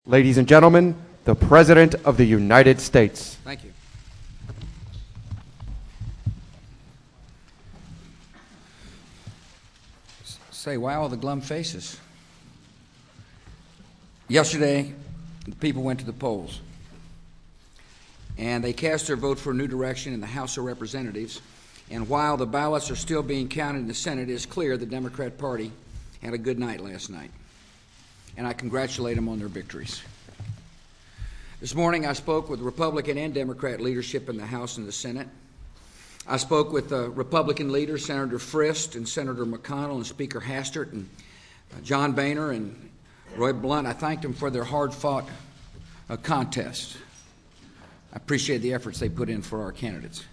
Ladies and gentlemen, the President of the United States. Thank you. Say, why all the glum faces? Yesterday, people went to the polls, and they cast their vote for a new direction in the House of Representatives. And while the ballots are still being counted in the Senate, it is clear the Democrat Party had a good night last night, and I congratulate them on their victories. This morning, I spoke with Republican and Democrat leadership in the House and the Senate. I spoke with Republican leaders, Senator Frist and Senator McConnell and Speaker Hastert and John Boehner and Roy Blunt. I thanked them for their hard-fought contest. I appreciate the efforts they put in for our candidates.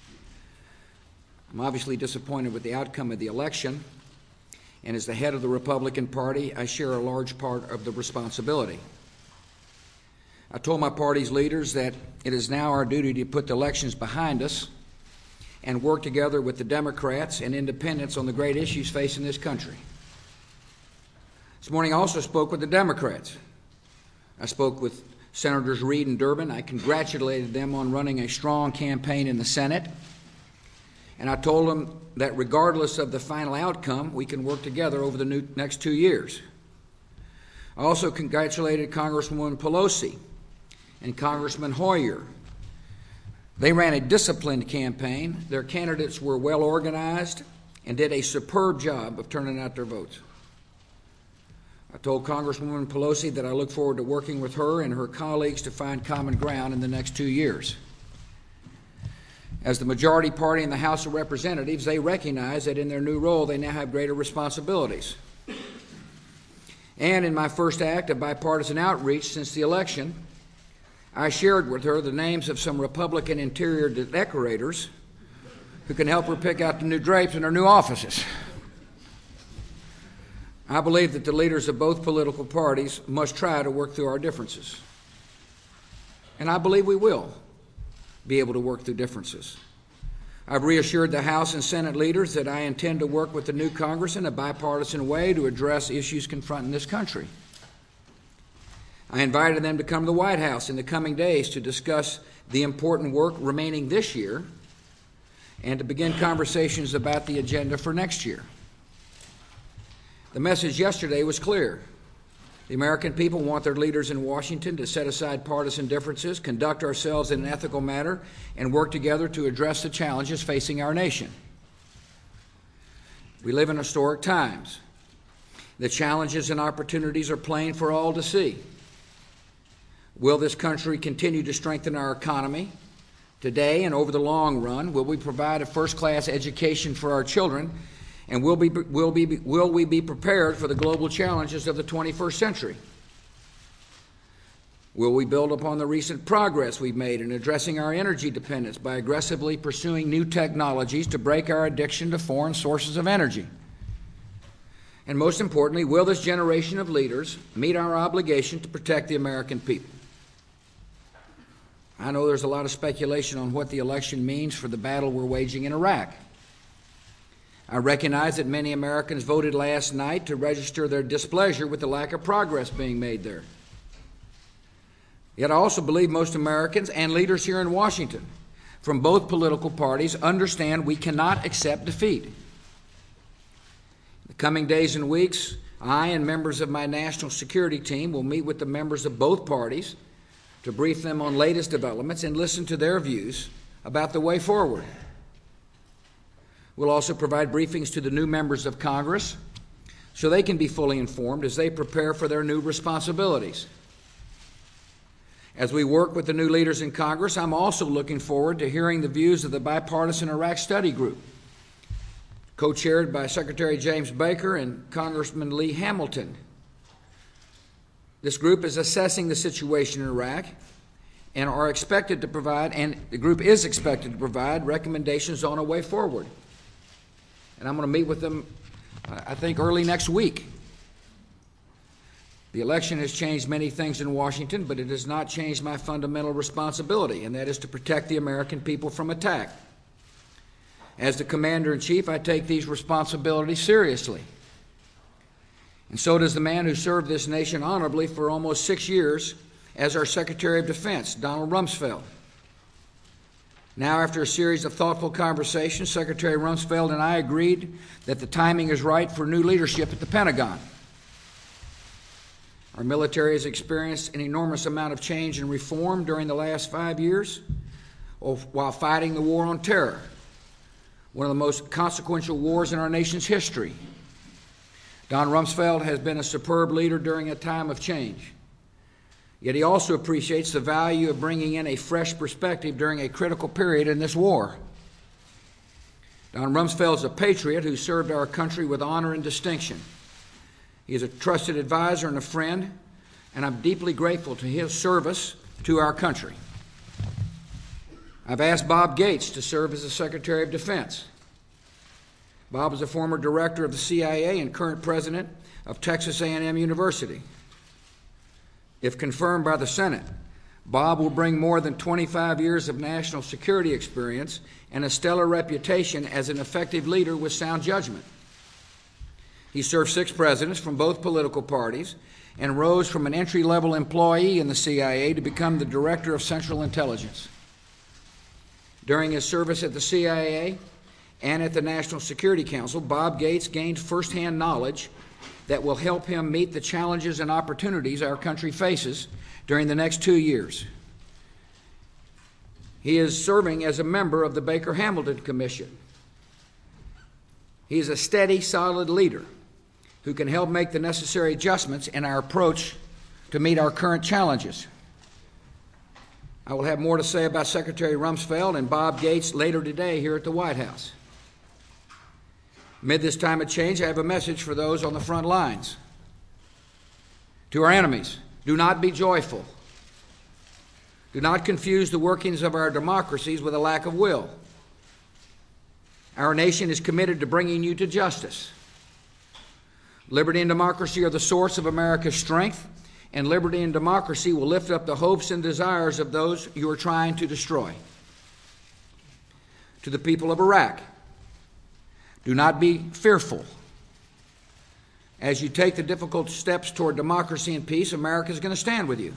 I'm obviously disappointed with the outcome of the election, and as the head of the Republican Party, I share a large part of the responsibility. I told my party's leaders that it is now our duty to put the elections behind us and work together with the Democrats and independents on the great issues facing this country. This morning I also spoke with the Democrats. I spoke with Senators Reid and Durbin. I congratulated them on running a strong campaign in the Senate. And I told them that regardless of the final outcome, we can work together over the next 2 years. I also congratulated Congresswoman Pelosi and Congressman Hoyer. They ran a disciplined campaign. Their candidates were well organized and did a superb job of turning out their votes. I told Congresswoman Pelosi that I look forward to working with her and her colleagues to find common ground in the next 2 years. As the majority party in the House of Representatives, they recognize that in their new role they now have greater responsibilities. And in my first act of bipartisan outreach since the election, I shared with her the names of some Republican interior decorators who can help her pick out the new drapes in her new offices. I believe that the leaders of both political parties must try to work through our differences. And I believe we will be able to work through differences. I've reassured the House and Senate leaders that I intend to work with the new Congress in a bipartisan way to address issues confronting this country. I invited them to come to the White House in the coming days to discuss the important work remaining this year and to begin conversations about the agenda for next year. The message yesterday was clear. The American people want their leaders in Washington to set aside partisan differences, conduct ourselves in an ethical manner, and work together to address the challenges facing our nation. We live in historic times. The challenges and opportunities are plain for all to see. Will this country continue to strengthen our economy today and over the long run? Will we provide a first-class education for our children? And will we be prepared for the global challenges of the 21st century? Will we build upon the recent progress we've made in addressing our energy dependence by aggressively pursuing new technologies to break our addiction to foreign sources of energy? And most importantly, will this generation of leaders meet our obligation to protect the American people? I know there's a lot of speculation on what the election means for the battle we're waging in Iraq. I recognize that many Americans voted last night to register their displeasure with the lack of progress being made there. Yet I also believe most Americans and leaders here in Washington from both political parties understand we cannot accept defeat. In the coming days and weeks, I and members of my national security team will meet with the members of both parties to brief them on latest developments and listen to their views about the way forward. We'll also provide briefings to the new members of Congress so they can be fully informed as they prepare for their new responsibilities. As we work with the new leaders in Congress, I'm also looking forward to hearing the views of the Bipartisan Iraq Study Group, co-chaired by Secretary James Baker and Congressman Lee Hamilton. This group is assessing the situation in Iraq and the group is expected to provide recommendations on a way forward. And I'm going to meet with them, I think, early next week. The election has changed many things in Washington, but it has not changed my fundamental responsibility, and that is to protect the American people from attack. As the Commander-in-Chief, I take these responsibilities seriously. And so does the man who served this nation honorably for almost 6 years as our Secretary of Defense, Donald Rumsfeld. Now, after a series of thoughtful conversations, Secretary Rumsfeld and I agreed that the timing is right for new leadership at the Pentagon. Our military has experienced an enormous amount of change and reform during the last 5 years while fighting the war on terror, one of the most consequential wars in our nation's history. Don Rumsfeld has been a superb leader during a time of change. Yet he also appreciates the value of bringing in a fresh perspective during a critical period in this war. Don Rumsfeld is a patriot who served our country with honor and distinction. He is a trusted advisor and a friend, and I'm deeply grateful to his service to our country. I've asked Bob Gates to serve as the Secretary of Defense. Bob is a former director of the CIA and current president of Texas A&M University. If confirmed by the Senate, Bob will bring more than 25 years of national security experience and a stellar reputation as an effective leader with sound judgment. He served 6 presidents from both political parties and rose from an entry-level employee in the CIA to become the Director of Central Intelligence. During his service at the CIA and at the National Security Council, Bob Gates gained firsthand knowledge that will help him meet the challenges and opportunities our country faces during the next 2 years. He is serving as a member of the Baker-Hamilton Commission. He is a steady, solid leader who can help make the necessary adjustments in our approach to meet our current challenges. I will have more to say about Secretary Rumsfeld and Bob Gates later today here at the White House. Amid this time of change, I have a message for those on the front lines. To our enemies, do not be joyful. Do not confuse the workings of our democracies with a lack of will. Our nation is committed to bringing you to justice. Liberty and democracy are the source of America's strength, and liberty and democracy will lift up the hopes and desires of those you are trying to destroy. To the people of Iraq, do not be fearful. As you take the difficult steps toward democracy and peace, America is going to stand with you.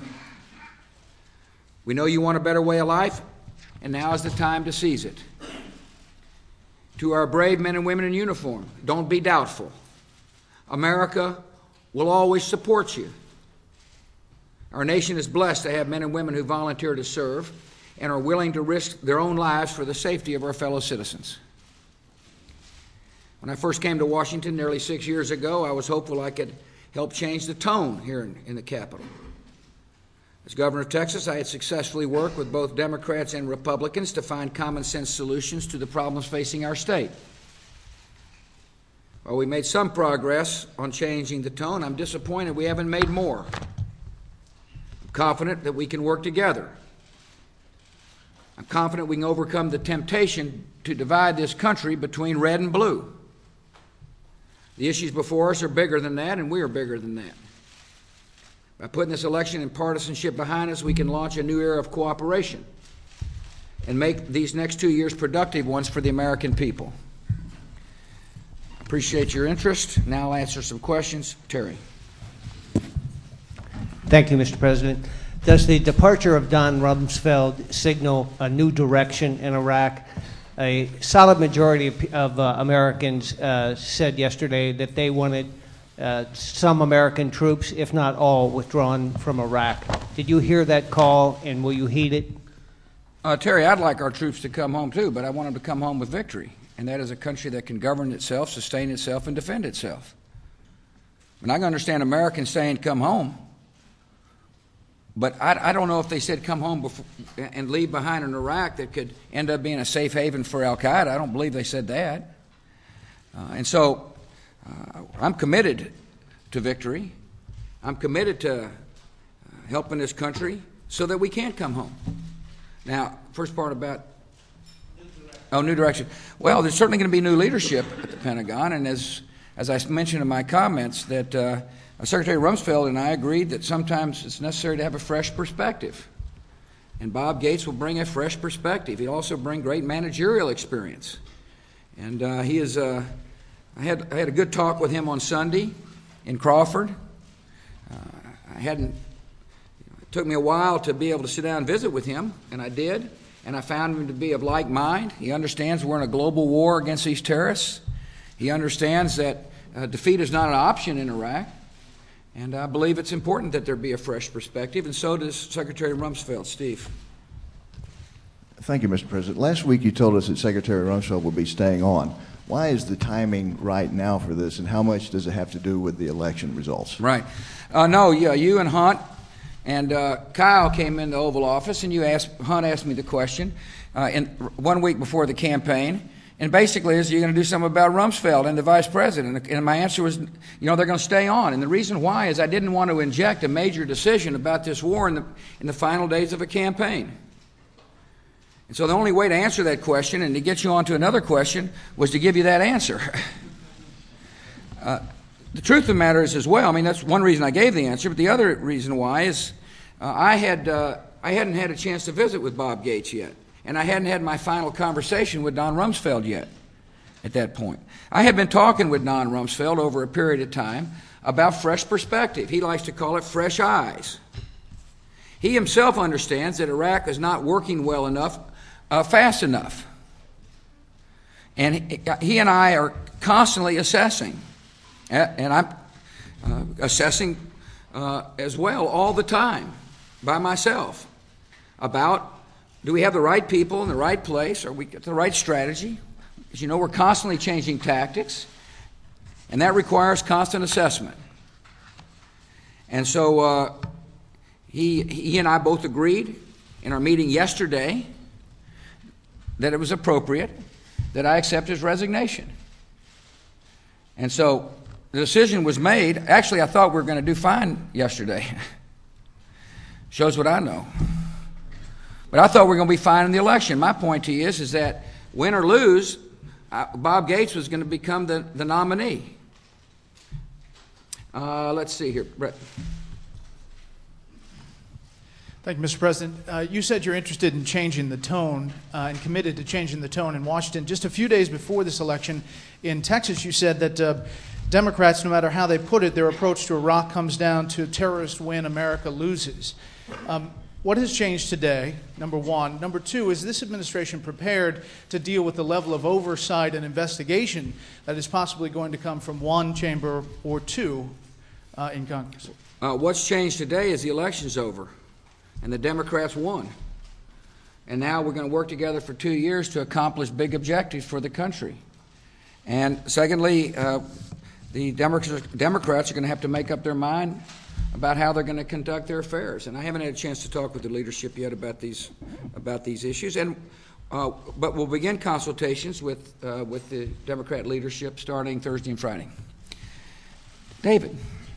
We know you want a better way of life, and now is the time to seize it. To our brave men and women in uniform, don't be doubtful. America will always support you. Our nation is blessed to have men and women who volunteer to serve and are willing to risk their own lives for the safety of our fellow citizens. When I first came to Washington nearly 6 years ago, I was hopeful I could help change the tone here in the Capitol. As governor of Texas, I had successfully worked with both Democrats and Republicans to find common-sense solutions to the problems facing our state. While we made some progress on changing the tone, I'm disappointed we haven't made more. I'm confident that we can work together. I'm confident we can overcome the temptation to divide this country between red and blue. The issues before us are bigger than that, and we are bigger than that. By putting this election and partisanship behind us, we can launch a new era of cooperation and make these next 2 years productive ones for the American people. I appreciate your interest. Now I'll answer some questions. Terry. Thank you, Mr. President. Does the departure of Don Rumsfeld signal a new direction in Iraq? A solid majority of Americans said yesterday that they wanted some American troops, if not all, withdrawn from Iraq. Did you hear that call, and will you heed it? Terry, I'd like our troops to come home too, but I want them to come home with victory, and that is a country that can govern itself, sustain itself, and defend itself. And I can understand Americans saying come home, but I don't know if they said come home and leave behind an Iraq that could end up being a safe haven for al-Qaeda. I don't believe they said that. And so I'm committed to victory. I'm committed to helping this country so that we can come home. Now, first part about new direction. Well, there's certainly going to be new leadership at the Pentagon, and as I mentioned in my comments, that Secretary Rumsfeld and I agreed that sometimes it's necessary to have a fresh perspective. And Bob Gates will bring a fresh perspective. He'll also bring great managerial experience. And I had a good talk with him on Sunday. in Crawford. It took me a while to be able to sit down and visit with him, and I did. And I found him to be of like mind. He understands we're in a global war against these terrorists. He understands that defeat is not an option in Iraq. And I believe it's important that there be a fresh perspective, and so does Secretary Rumsfeld. Steve. Thank you, Mr. President. Last week you told us that Secretary Rumsfeld will be staying on. Why is the timing right now for this, and how much does it have to do with the election results? Right. You and Hunt and Kyle came in the Oval Office, and Hunt asked me the question 1 week before the campaign, and basically is, you're going to do something about Rumsfeld and the vice president? And my answer was, they're going to stay on. And the reason why is I didn't want to inject a major decision about this war in the final days of a campaign. And so the only way to answer that question and to get you on to another question was to give you that answer. The truth of the matter is as well, that's one reason I gave the answer, but the other reason why is I hadn't had a chance to visit with Bob Gates yet, and I hadn't had my final conversation with Don Rumsfeld yet at that point. I had been talking with Don Rumsfeld over a period of time about fresh perspective. He likes to call it fresh eyes. He himself understands that Iraq is not working well enough, fast enough. And he and I are constantly assessing. And I'm assessing as well all the time by myself about, do we have the right people in the right place? Are we got the right strategy? As you know, we're constantly changing tactics, and that requires constant assessment. And so he and I both agreed in our meeting yesterday that it was appropriate that I accept his resignation. And so the decision was made. Actually, I thought we were going to do fine yesterday. Shows what I know. But I thought we were going to be fine in the election. My point to you is that win or lose, Bob Gates was going to become the nominee. Let's see here. Brett. Thank you, Mr. President. You said you're interested in changing the tone and committed to changing the tone in Washington. Just a few days before this election in Texas, you said that Democrats, no matter how they put it, their approach to Iraq comes down to terrorists win, America loses. What has changed today, number one? Number two, is this administration prepared to deal with the level of oversight and investigation that is possibly going to come from one chamber or two in Congress? What's changed today is the election's over, and the Democrats won. And now we're going to work together for 2 years to accomplish big objectives for the country. And secondly, the Democrats are going to have to make up their mind about how they're going to conduct their affairs. And I haven't had a chance to talk with the leadership yet about these issues. And but we'll begin consultations with the Democrat leadership starting Thursday and Friday. David.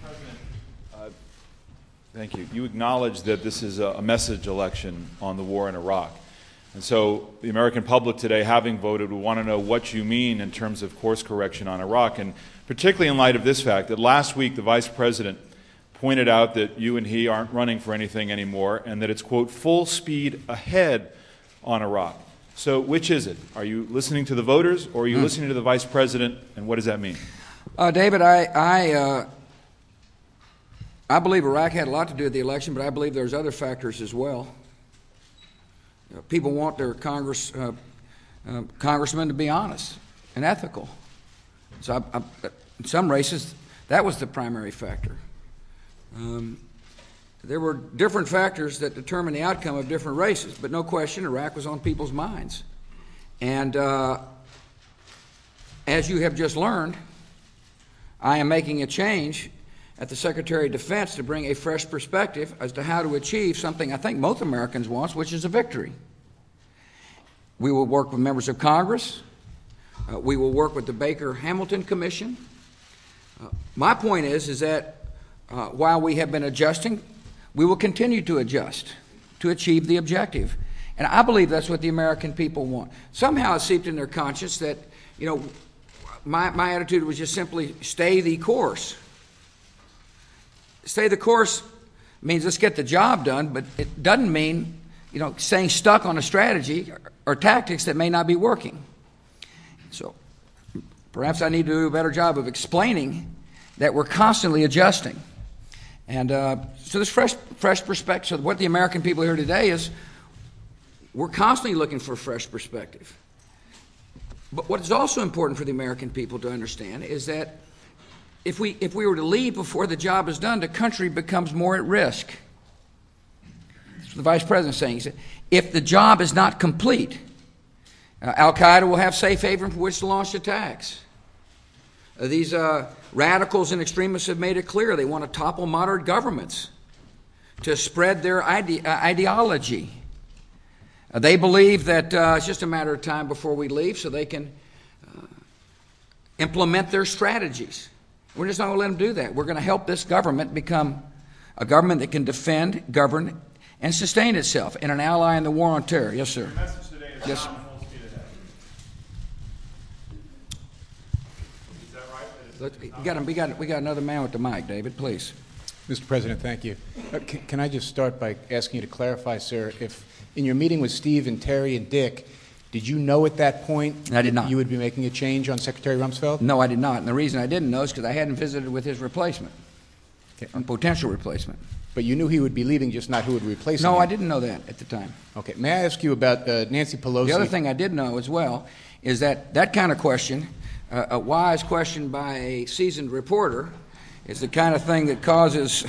Thank you. You acknowledge that this is a message election on the war in Iraq. And so the American public today, having voted, will want to know what you mean in terms of course correction on Iraq, and particularly in light of this fact that last week the Vice President pointed out that you and he aren't running for anything anymore and that it's, quote, full speed ahead on Iraq. So which is it? Are you listening to the voters or are you listening to the Vice President, and what does that mean? David, I believe Iraq had a lot to do with the election, but I believe there's other factors as well. People want their congressmen to be honest and ethical. So in some races, that was the primary factor. There were different factors that determined the outcome of different races, but no question Iraq was on people's minds. And as you have just learned, I am making a change at the Secretary of Defense to bring a fresh perspective as to how to achieve something I think most Americans want, which is a victory. We will work with members of Congress. We will work with the Baker-Hamilton Commission. My point is that while we have been adjusting, we will continue to adjust to achieve the objective. And I believe that's what the American people want. Somehow it seeped in their conscience that, my attitude was just simply stay the course. Stay the course means let's get the job done, but it doesn't mean, staying stuck on a strategy or tactics that may not be working. So perhaps I need to do a better job of explaining that we're constantly adjusting. And so this fresh perspective, so what the American people hear today is we're constantly looking for a fresh perspective. But what is also important for the American people to understand is that if we were to leave before the job is done, the country becomes more at risk. That's what the Vice President's saying. He said, if the job is not complete, Al-Qaeda will have safe haven for which to launch attacks. These radicals and extremists have made it clear they want to topple moderate governments to spread their ideology. They believe that it's just a matter of time before we leave so they can implement their strategies. We're just not going to let them do that. We're going to help this government become a government that can defend, govern, and sustain itself, and an ally in the war on terror. Yes, sir. The message today is yes. not full speed ahead. Is that right? We got another man with the mic, David, please. Mr. President, thank you. Can I just start by asking you to clarify, sir, if in your meeting with Steve and Terry and Dick, did you know at that point I did not. You would be making a change on Secretary Rumsfeld? No, I did not. And the reason I didn't know is because I hadn't visited with his replacement, or potential replacement. But you knew he would be leaving, just not who would replace him. No, I didn't know that at the time. Okay. May I ask you about Nancy Pelosi? The other thing I did know as well is that kind of question, a wise question by a seasoned reporter, is the kind of thing that causes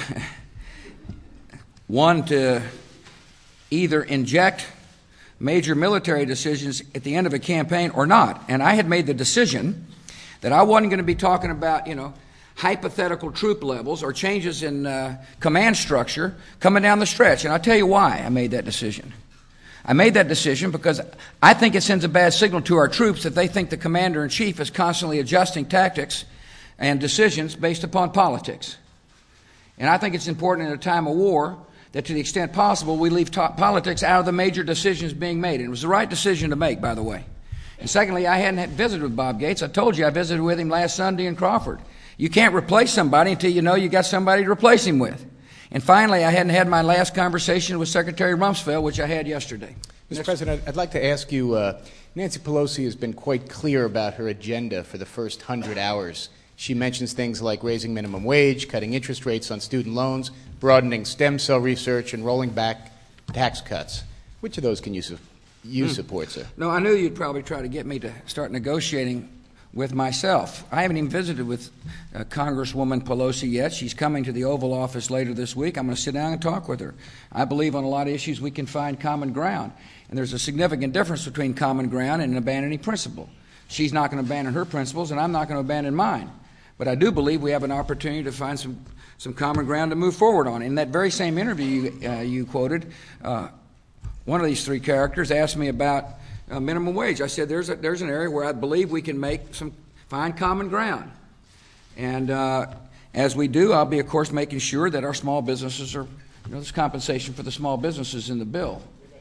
one to either inject major military decisions at the end of a campaign or not. And I had made the decision that I wasn't going to be talking about, hypothetical troop levels or changes in command structure coming down the stretch. And I'll tell you why I made that decision. I made that decision because I think it sends a bad signal to our troops if they think the commander-in-chief is constantly adjusting tactics and decisions based upon politics. And I think it's important in a time of war that to the extent possible we leave politics out of the major decisions being made. And it was the right decision to make, by the way. And secondly, I hadn't visited with Bob Gates. I told you I visited with him last Sunday in Crawford. You can't replace somebody until you know you got somebody to replace him with. And finally, I hadn't had my last conversation with Secretary Rumsfeld, which I had yesterday. Mr. President, I'd like to ask you, Nancy Pelosi has been quite clear about her agenda for the first 100 hours. She mentions things like raising minimum wage, cutting interest rates on student loans, broadening stem cell research, and rolling back tax cuts. Which of those can you support, sir? No, I knew you'd probably try to get me to start negotiating with myself. I haven't even visited with Congresswoman Pelosi yet. She's coming to the Oval Office later this week. I'm going to sit down and talk with her. I believe on a lot of issues we can find common ground. And there's a significant difference between common ground and an abandoning principle. She's not going to abandon her principles, and I'm not going to abandon mine. But I do believe we have an opportunity to find some common ground to move forward on. In that very same interview you quoted, one of these three characters asked me about minimum wage. I said there's an area where I believe we can find common ground. And as we do, I'll be, of course, making sure that our small businesses are, there's compensation for the small businesses in the bill.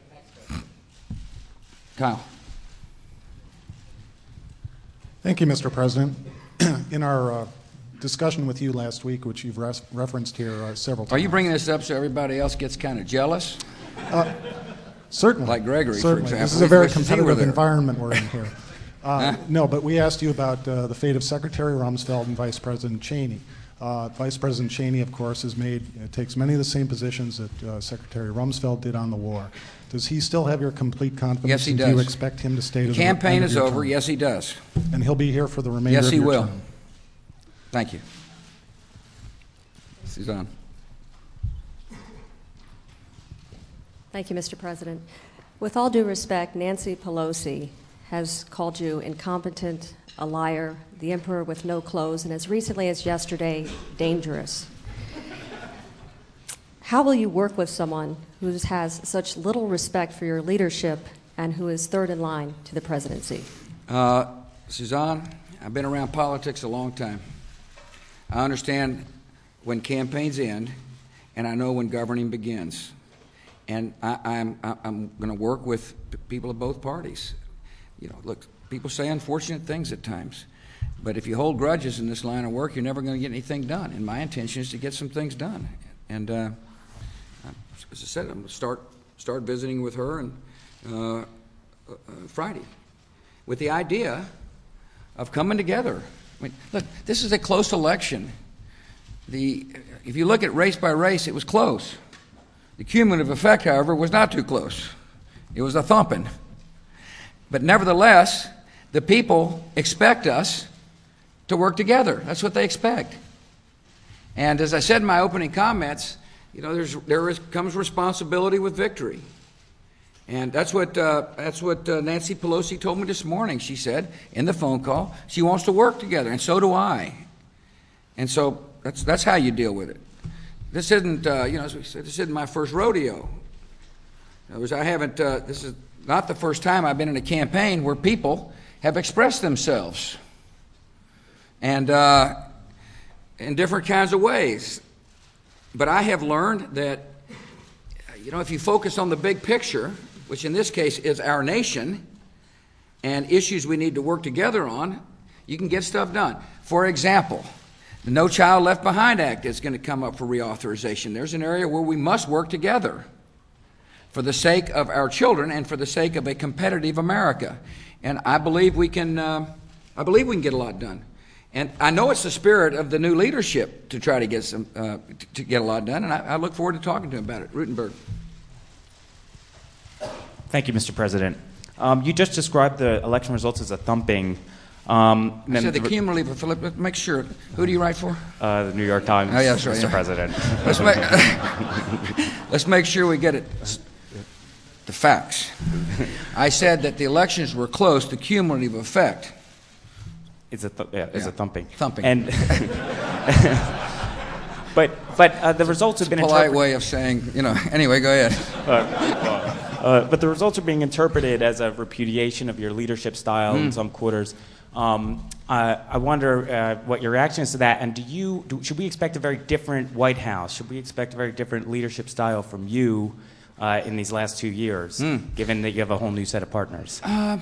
Kyle. Thank you, Mr. President. In our discussion with you last week, which you've referenced here several times. Are you bringing this up so everybody else gets kind of jealous? Certainly. Like Gregory, certainly. for example. This is a very competitive environment we're in here. No, but we asked you about the fate of Secretary Rumsfeld and Vice President Cheney. Vice President Cheney, of course, takes many of the same positions that Secretary Rumsfeld did on the war. Does he still have your complete confidence? Yes, he and does. Do you expect him to stay to the the campaign end of is your over. term? Yes, he does. And he'll be here for the remainder yes, of your he will. term? Thank you. Suzanne. Thank you, Mr. President. With all due respect, Nancy Pelosi has called you incompetent, a liar, the emperor with no clothes, and as recently as yesterday, dangerous. How will you work with someone who has such little respect for your leadership and who is third in line to the presidency? Suzanne, I've been around politics a long time. I understand when campaigns end, and I know when governing begins. And I'm going to work with people of both parties. Look, people say unfortunate things at times. But if you hold grudges in this line of work, you're never going to get anything done. And my intention is to get some things done. And as I said, I'm going to start visiting with her on Friday with the idea of coming together. I mean, look, this is a close election. if you look at race by race, it was close. The cumulative effect, however, was not too close. It was a thumping. But nevertheless, the people expect us to work together. That's what they expect. And as I said in my opening comments, there comes responsibility with victory. And that's what Nancy Pelosi told me this morning. She said in the phone call, she wants to work together, and so do I. And so that's how you deal with it. This isn't, as we said, this isn't my first rodeo. In other words, this is not the first time I've been in a campaign where people have expressed themselves, and in different kinds of ways. But I have learned that, if you focus on the big picture, which in this case is our nation, and issues we need to work together on, you can get stuff done. For example, the No Child Left Behind Act is going to come up for reauthorization. There's an area where we must work together for the sake of our children and for the sake of a competitive America. And I believe we can get a lot done. And I know it's the spirit of the new leadership to try to get a lot done, and I look forward to talking to him about it. Rutenberg. Thank you, Mr. President. You just described the election results as a thumping. I said the cumulative. Let's make sure. Who do you write for? The New York Times, oh, yeah, that's right, Mr. President. Let's make sure we get it. The facts. I said that the elections were close. The cumulative effect is a thumping. Thumping. And but the results have been polite way of saying, Anyway, go ahead. But the results are being interpreted as a repudiation of your leadership style in some quarters. I wonder what your reaction is to that, and should we expect a very different White House? Should we expect a very different leadership style from you in these last 2 years, given that you have a whole new set of partners? I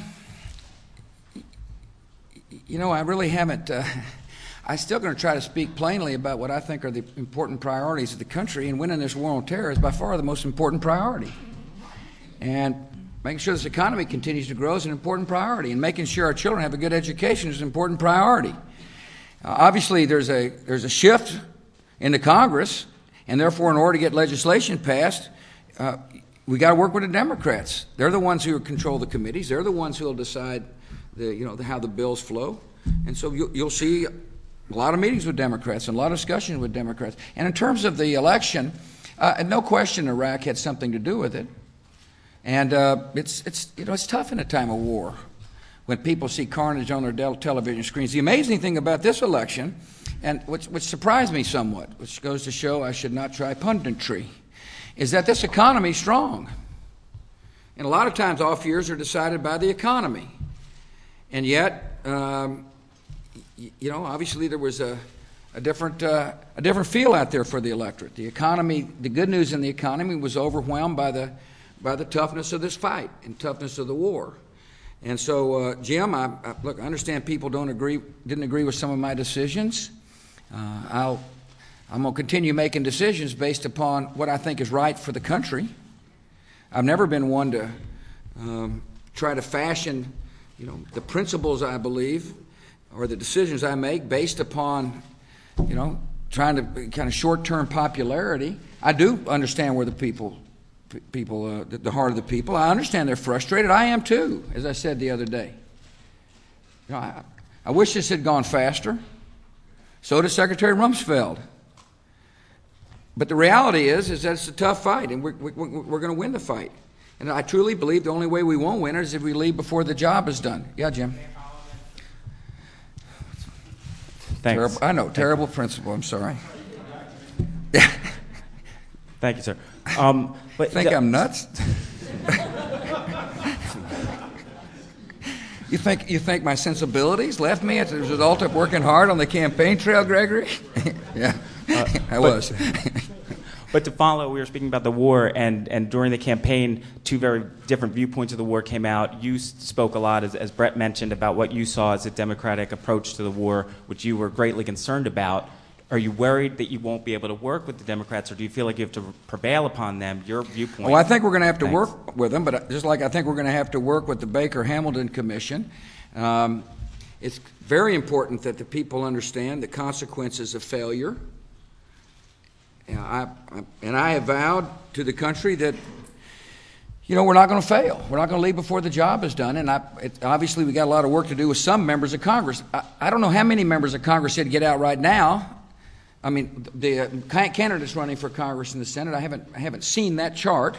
really haven't. I'm still going to try to speak plainly about what I think are the important priorities of the country, and winning this war on terror is by far the most important priority. And making sure this economy continues to grow is an important priority, and making sure our children have a good education is an important priority. Obviously, there's a shift in the Congress, and therefore, in order to get legislation passed, we got to work with the Democrats. They're the ones who control the committees. They're the ones who will decide how the bills flow. And so you'll see a lot of meetings with Democrats and a lot of discussions with Democrats. And in terms of the election, no question Iraq had something to do with it. And it's tough in a time of war when people see carnage on their television screens. The amazing thing about this election, and which surprised me somewhat, which goes to show I should not try punditry, is that this economy is strong. And a lot of times off years are decided by the economy. And yet, obviously there was a different feel out there for the electorate. The economy, the good news in the economy was overwhelmed by the toughness of this fight and toughness of the war. And so, Jim, I understand people didn't agree with some of my decisions. I'm going to continue making decisions based upon what I think is right for the country. I've never been one to try to fashion, the principles I believe or the decisions I make based upon, trying to kind of short-term popularity. I do understand where the the heart of the people. I understand they're frustrated. I am too, as I said the other day. I wish this had gone faster. So does Secretary Rumsfeld. But the reality is that it's a tough fight, and we're going to win the fight. And I truly believe the only way we won't win it is if we leave before the job is done. Yeah, Jim. Thanks. Terrible principle. I'm sorry. Thank you, sir. I'm nuts? You think my sensibilities left me as a result of working hard on the campaign trail, Gregory? Yeah, I was. But to follow, we were speaking about the war, and during the campaign, two very different viewpoints of the war came out. You spoke a lot, as Brett mentioned, about what you saw as a Democratic approach to the war, which you were greatly concerned about. Are you worried that you won't be able to work with the Democrats, or do you feel like you have to prevail upon them, your viewpoint? Well, I think we're going to have to work with them, but just like I think we're going to have to work with the Baker-Hamilton Commission. It's very important that the people understand the consequences of failure. I have vowed to the country that, we're not going to fail. We're not going to leave before the job is done. And obviously, we got a lot of work to do with some members of Congress. I don't know how many members of Congress said get out right now. I mean, the candidates running for Congress in the Senate, I haven't seen that chart.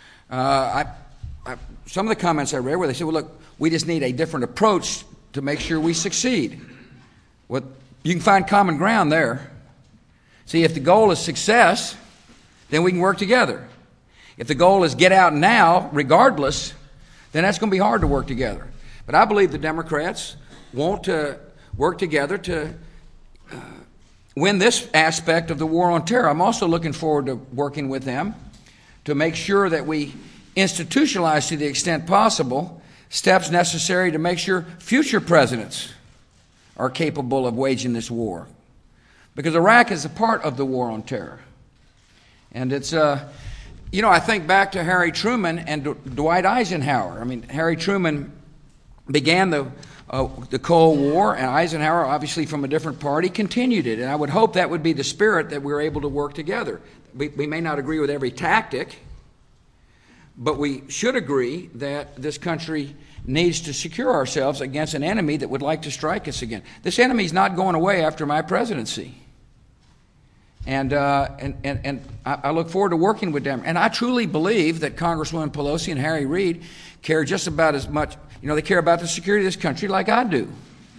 Some of the comments I read where they said, well, look, we just need a different approach to make sure we succeed. You can find common ground there. See, if the goal is success, then we can work together. If the goal is get out now, regardless, then that's going to be hard to work together. But I believe the Democrats want to work together to win this aspect of the war on terror. I'm also looking forward to working with them to make sure that we institutionalize to the extent possible steps necessary to make sure future presidents are capable of waging this war. Because Iraq is a part of the war on terror. And it's, I think back to Harry Truman and Dwight Eisenhower. I mean, Harry Truman began the Cold War, and Eisenhower, obviously from a different party, continued it. And I would hope that would be the spirit that we're able to work together. We may not agree with every tactic, but we should agree that this country needs to secure ourselves against an enemy that would like to strike us again. This enemy is not going away after my presidency. And I look forward to working with them. And I truly believe that Congresswoman Pelosi and Harry Reid care just about as much, they care about the security of this country like I do.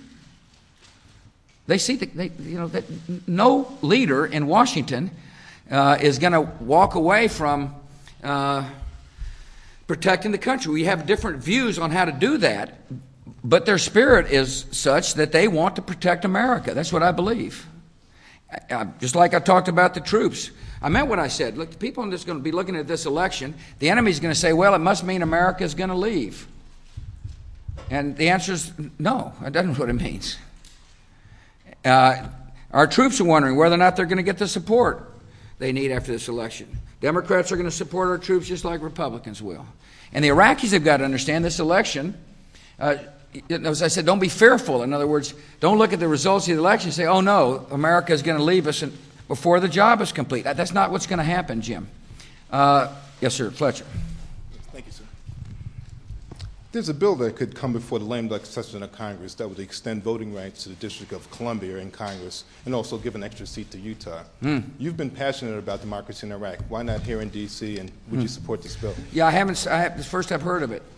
They see that no leader in Washington is going to walk away from protecting the country. We have different views on how to do that, but their spirit is such that they want to protect America. That's what I believe. Just like I talked about the troops. I meant what I said. Look, the people are just going to be looking at this election. The enemy's going to say, well, it must mean America is going to leave. And the answer is no, that doesn't what it means. Our troops are wondering whether or not they're going to get the support they need after this election. Democrats are going to support our troops just like Republicans will. And the Iraqis have got to understand this election. As I said, don't be fearful. In other words, don't look at the results of the election and say, oh, no, America is going to leave us before the job is complete. That's not what's going to happen, Jim. Yes, sir. Fletcher. Thank you, sir. There's a bill that could come before the lame duck session of Congress that would extend voting rights to the District of Columbia in Congress and also give an extra seat to Utah. You've been passionate about democracy in Iraq. Why not here in D.C., and would you support this bill? Yeah, it's the first I've heard of it.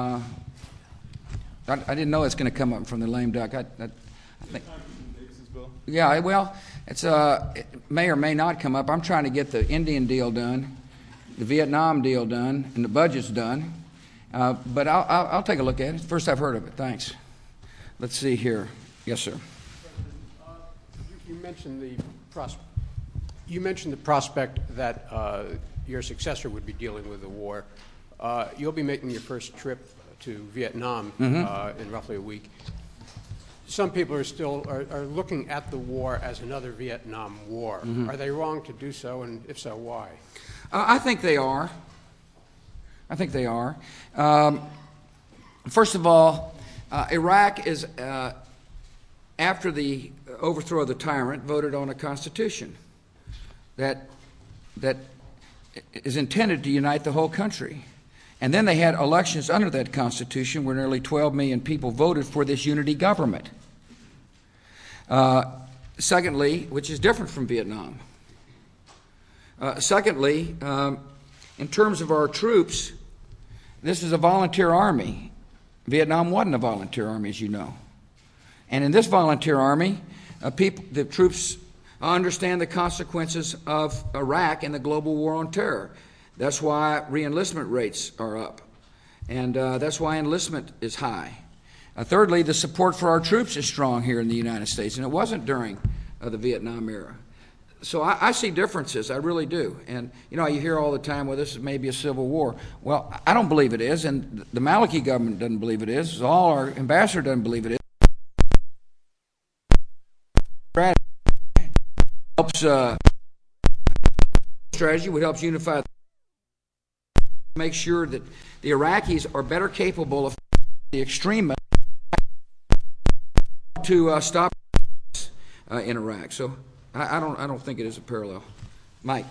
I didn't know it's going to come up from the lame duck. I think, yeah, well, it may or may not come up. I'm trying to get the Indian deal done, the Vietnam deal done, and the budget's done. But I'll take a look at it. First I've heard of it. Thanks. Let's see here. Yes, sir. You mentioned the prospect that your successor would be dealing with the war. You'll be making your first trip to Vietnam in roughly a week. Some people are looking at the war as another Vietnam War. Are they wrong to do so, and if so, why? I think they are. First of all, Iraq is, after the overthrow of the tyrant, voted on a constitution that is intended to unite the whole country. And then they had elections under that Constitution where nearly 12 million people voted for this unity government. Secondly, which is different from Vietnam. Secondly, in terms of our troops, this is a volunteer army. Vietnam wasn't a volunteer army, as you know. And in this volunteer army, the troops understand the consequences of Iraq and the global war on terror. That's why re-enlistment rates are up, and that's why enlistment is high. Thirdly, the support for our troops is strong here in the United States, and it wasn't during the Vietnam era. So I see differences, I really do. And, you hear all the time, well, this is maybe a civil war. Well, I don't believe it is, and the Maliki government doesn't believe it is. All our ambassador doesn't believe it is. Strategy would help unify, make sure that the Iraqis are better capable of the extremists to stop in Iraq. So I don't think it is a parallel. Mike.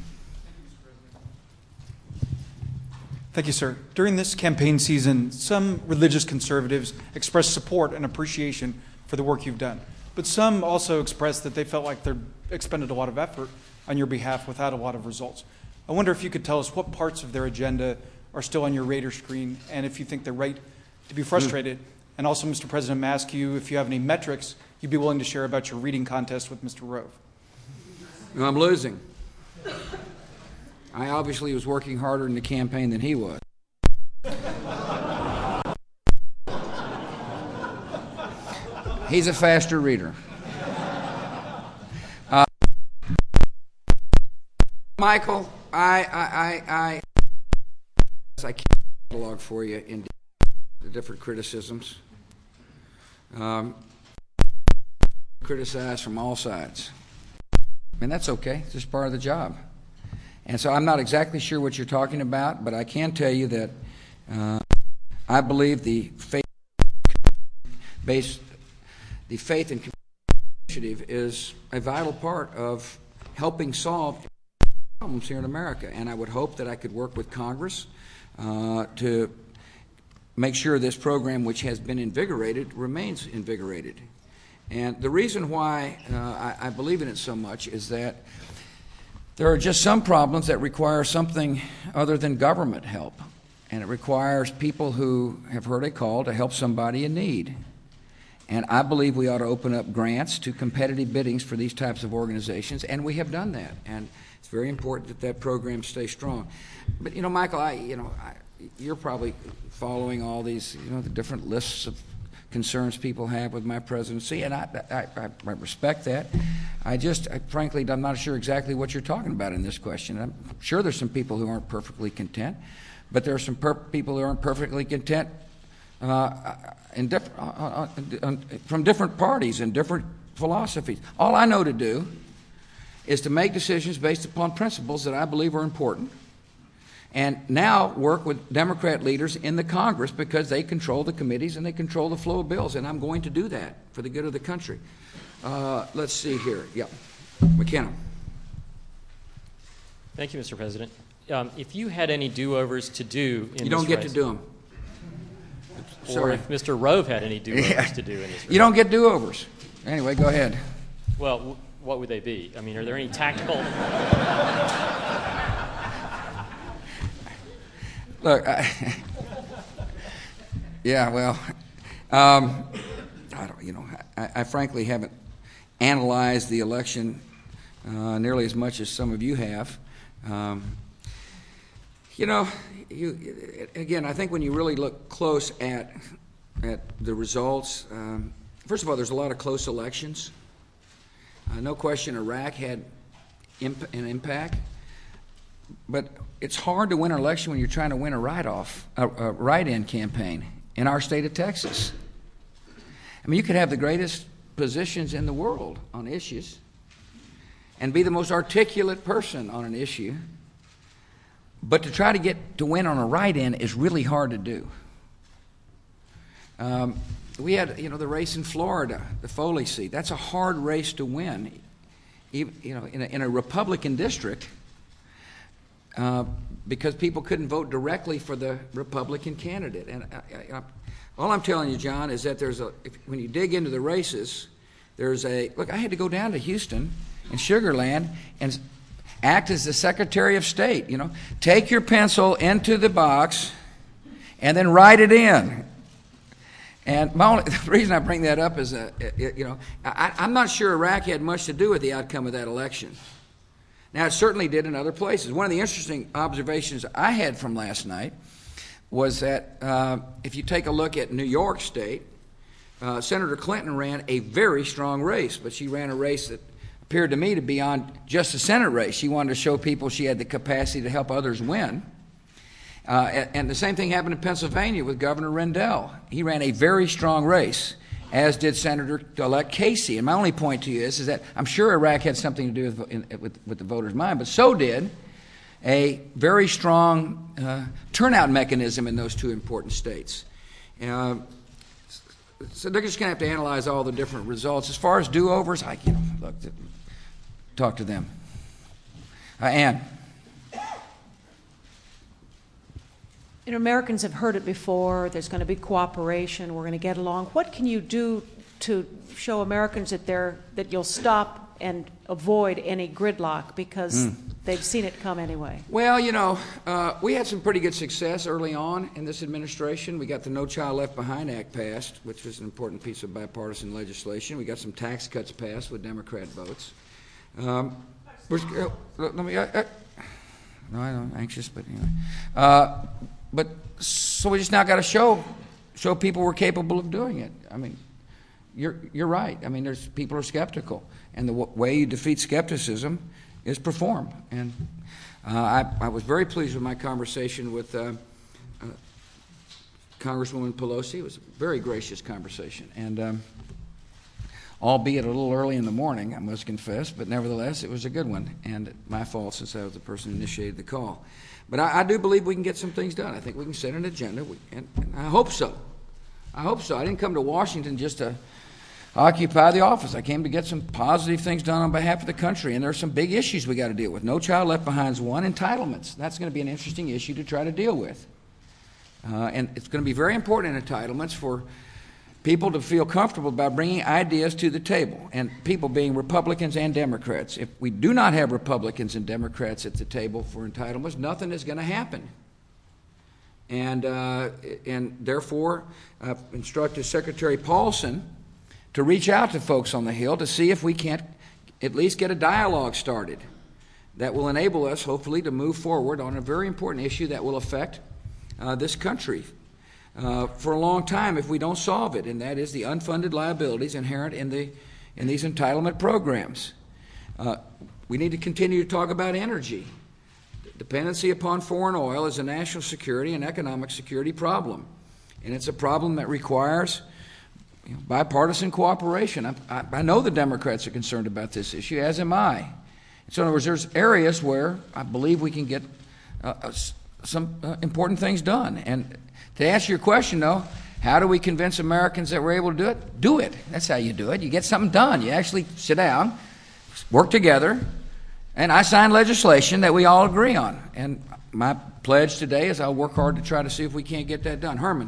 Thank you, sir. During this campaign season, some religious conservatives expressed support and appreciation for the work you've done. But some also expressed that they felt like they've expended a lot of effort on your behalf without a lot of results. I wonder if you could tell us what parts of their agenda are still on your radar screen, and if you think they're right to be frustrated. And also, Mr. President, I'm asking you if you have any metrics you'd be willing to share about your reading contest with Mr. Rove. No, I'm losing. I obviously was working harder in the campaign than he was. He's a faster reader. Michael, I can't catalog for you in the different criticisms. Criticized from all sides. And that's okay. It's just part of the job. And so I'm not exactly sure what you're talking about, but I can tell you that I believe the faith and initiative is a vital part of helping solve problems here in America. And I would hope that I could work with Congress to make sure this program, which has been invigorated, remains invigorated. And the reason why I believe in it so much is that there are just some problems that require something other than government help. And it requires people who have heard a call to help somebody in need. And I believe we ought to open up grants to competitive biddings for these types of organizations, and we have done that. And it's very important that that program stay strong. But, Michael, you're probably following all these, the different lists of concerns people have with my presidency, and I respect that. Frankly, I'm not sure exactly what you're talking about in this question. I'm sure there's some people who aren't perfectly content, but there are some people who aren't perfectly content from different parties and different philosophies. All I know to do is to make decisions based upon principles that I believe are important, and now work with Democrat leaders in the Congress because they control the committees and they control the flow of bills, and I'm going to do that for the good of the country. Let's see here. Yeah, McKenna. Thank you, Mr. President. If you had any do-overs to do in You don't this get race, to do them. or Sorry. if Mr. Rove had any do-overs to do in this race. You don't get do-overs. Anyway, go ahead. Well, what would they be? I mean, are there any tactical... Look, I frankly haven't analyzed the election nearly as much as some of you have. Again, I think when you really look close at the results, first of all, there's a lot of close elections. No question Iraq had an impact. But it's hard to win an election when you're trying to win a write-in campaign in our state of Texas. I mean, you could have the greatest positions in the world on issues and be the most articulate person on an issue, but to try to win on a write-in is really hard to do. We had, the race in Florida, the Foley seat. That's a hard race to win, even, in a Republican district. Because people couldn't vote directly for the Republican candidate. And all I'm telling you, John, is that when you dig into the races, look, I had to go down to Houston and Sugar Land and act as the Secretary of State. Take your pencil into the box and then write it in. And the reason I bring that up is, I'm not sure Iraq had much to do with the outcome of that election. Now, it certainly did in other places. One of the interesting observations I had from last night was that if you take a look at New York State, Senator Clinton ran a very strong race, but she ran a race that appeared to me to be on just a Senate race. She wanted to show people she had the capacity to help others win. And the same thing happened in Pennsylvania with Governor Rendell. He ran a very strong race, as did Senator-elect Casey. And my only point to you is that I'm sure Iraq had something to do with the voters' mind, but so did a very strong turnout mechanism in those two important states. So they're just going to have to analyze all the different results. As far as do-overs, talk to them. Ann. You know, Americans have heard it before. There's going to be cooperation. We're going to get along. What can you do to show Americans that you'll stop and avoid any gridlock, because they've seen it come anyway? Well, you know, we had some pretty good success early on in this administration. We got the No Child Left Behind Act passed, which was an important piece of bipartisan legislation. We got some tax cuts passed with Democrat votes. Let me. No, I'm anxious, but anyway. But so we just now got to show people we're capable of doing it. I mean, you're right. I mean, there's people are skeptical, and the way you defeat skepticism is perform. And I was very pleased with my conversation with Congresswoman Pelosi. It was a very gracious conversation, and albeit a little early in the morning, I must confess, but nevertheless, it was a good one, and my fault since I was the person who initiated the call. But I do believe we can get some things done. I think we can set an agenda, and I hope so. I hope so. I didn't come to Washington just to occupy the office. I came to get some positive things done on behalf of the country, and there are some big issues we got to deal with. No Child Left Behind is one. Entitlements. That's going to be an interesting issue to try to deal with. And it's going to be very important in entitlements for people to feel comfortable about bringing ideas to the table, and people being Republicans and Democrats. If we do not have Republicans and Democrats at the table for entitlements, nothing is going to happen. And therefore, I've instructed Secretary Paulson to reach out to folks on the Hill to see if we can't at least get a dialogue started that will enable us, hopefully, to move forward on a very important issue that will affect this country for a long time if we don't solve it, and that is the unfunded liabilities inherent in these entitlement programs. We need to continue to talk about energy. Dependency upon foreign oil is a national security and economic security problem, and it's a problem that requires bipartisan cooperation. I know the Democrats are concerned about this issue, as am I. So in other words, there's areas where I believe we can get some important things done. And to answer your question, though, how do we convince Americans that we're able to do it? Do it. That's how you do it. You get something done. You actually sit down, work together, and I sign legislation that we all agree on. And my pledge today is I'll work hard to try to see if we can't get that done. Herman.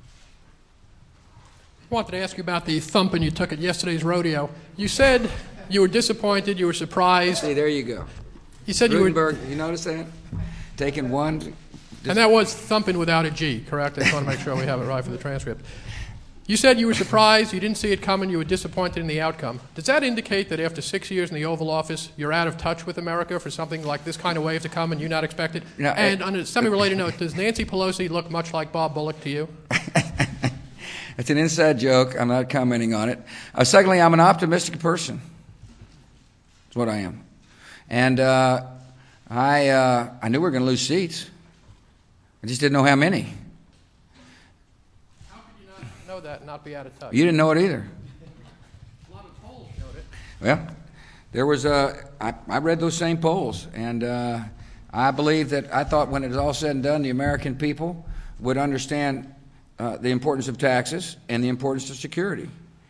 I wanted to ask you about the thumping you took at yesterday's rodeo. You said you were disappointed, you were surprised. See, there you go. You said you were... You notice that? Taking one... And that was thumping without a G, correct? I just want to make sure we have it right for the transcript. You said you were surprised, you didn't see it coming, you were disappointed in the outcome. Does that indicate that after 6 years in the Oval Office, you're out of touch with America for something like this kind of wave to come and you not expect it? No, and on a semi-related note, does Nancy Pelosi look much like Bob Bullock to you? It's an inside joke. I'm not commenting on it. Secondly, I'm an optimistic person. That's what I am. And I knew we were going to lose seats. I just didn't know how many. How could you not know that and not be out of touch? You didn't know it either. A lot of polls showed it. Well, there was I read those same polls, and I believe that I thought when it was all said and done, the American people would understand the importance of taxes and the importance of security.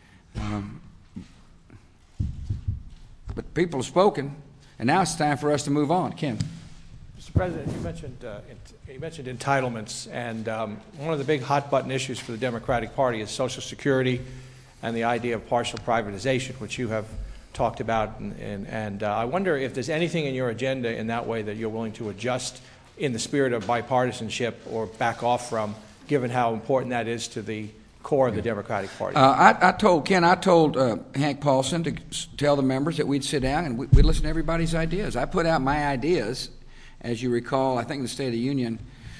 But people have spoken, and now it's time for us to move on. Ken. Mr. President, you mentioned entitlements, and one of the big hot-button issues for the Democratic Party is Social Security and the idea of partial privatization, which you have talked about. And I wonder if there's anything in your agenda in that way that you're willing to adjust in the spirit of bipartisanship or back off from, given how important that is to the core of the Democratic Party. I told Hank Paulson to tell the members that we'd sit down and we'd listen to everybody's ideas. I put out my ideas, as you recall, I think in the State of the Union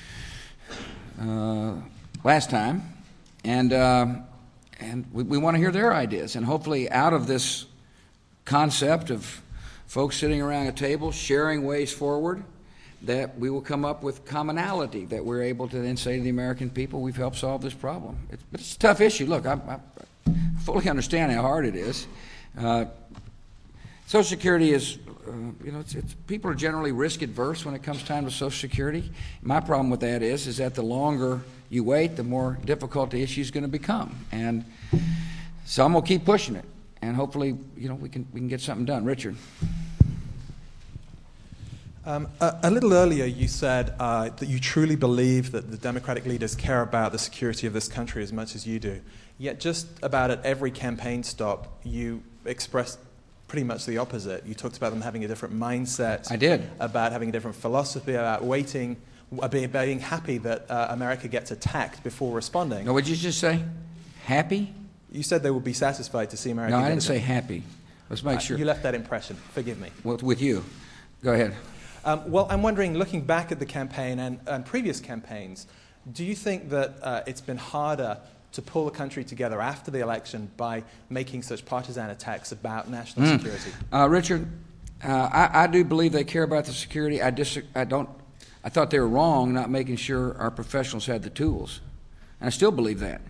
last time, and we want to hear their ideas. And hopefully out of this concept of folks sitting around a table sharing ways forward, that we will come up with commonality that we're able to then say to the American people, we've helped solve this problem. It's a tough issue. Look, I fully understand how hard it is. Social Security is, people are generally risk adverse when it comes time to Social Security. My problem with that is that the longer you wait, the more difficult the issue is going to become. And so I'm going to keep pushing it, and hopefully, we can get something done. Richard. A little earlier, you said that you truly believe that the Democratic leaders care about the security of this country as much as you do. Yet just about at every campaign stop, you expressed pretty much the opposite. You talked about them having a different mindset. I did. About having a different philosophy, about waiting, being happy that America gets attacked before responding. No, what did you just say? Happy? You said they would be satisfied to see America. No, I get didn't say attacked. happy. Let's make sure. You left that impression. Forgive me. With you. Go ahead. Well, I'm wondering, looking back at the campaign and previous campaigns, do you think that it's been harder to pull the country together after the election by making such partisan attacks about national security? Richard, I do believe they care about the security. I thought they were wrong not making sure our professionals had the tools. And I still believe that.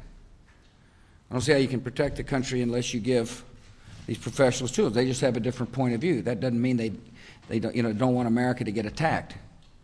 I don't see how you can protect the country unless you give these professionals tools. They just have a different point of view. That doesn't mean they don't want America to get attacked.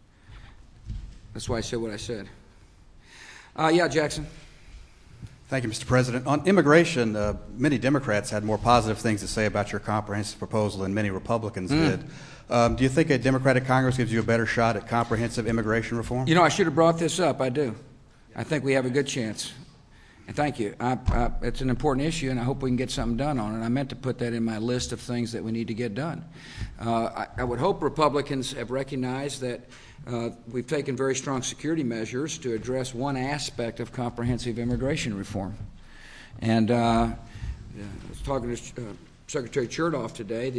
That's why I said what I said. Yeah, Jackson. Thank you, Mr. President. On immigration, many Democrats had more positive things to say about your comprehensive proposal than many Republicans did. Do you think a Democratic Congress gives you a better shot at comprehensive immigration reform? You know, I should have brought this up. I do. I think we have a good chance. And thank you. It's an important issue, and I hope we can get something done on it. I meant to put that in my list of things that we need to get done. I would hope Republicans have recognized that we've taken very strong security measures to address one aspect of comprehensive immigration reform. And I was talking to Secretary Chertoff today.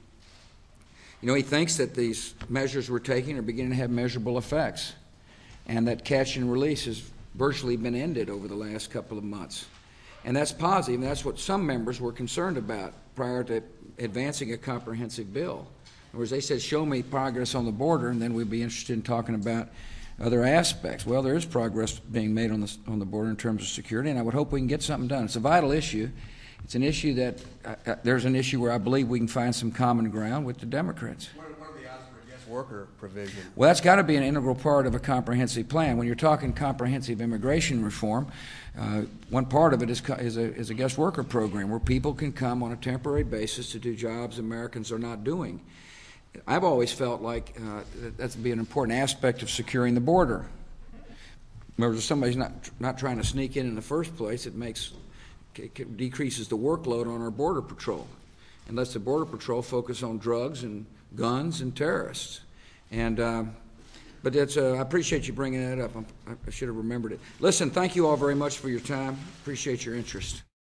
He thinks that these measures we're taking are beginning to have measurable effects, and that catch and release has virtually been ended over the last couple of months. And that's positive, and that's what some members were concerned about prior to advancing a comprehensive bill. In other words, they said, show me progress on the border, and then we'd be interested in talking about other aspects. Well, there is progress being made on the border in terms of security, and I would hope we can get something done. It's a vital issue. It's an issue that there's an issue where I believe we can find some common ground with the Democrats. What are the odds for a guest worker provision? Well, that's got to be an integral part of a comprehensive plan. When you're talking comprehensive immigration reform, one part of it is a guest worker program where people can come on a temporary basis to do jobs Americans are not doing. I've always felt like that's be an important aspect of securing the border. Remember, if somebody's not trying to sneak in the first place, it decreases the workload on our border patrol and lets the border patrol focus on drugs and guns and terrorists. And but I appreciate you bringing that up. I should have remembered it. Listen, thank you all very much for your time. Appreciate your interest.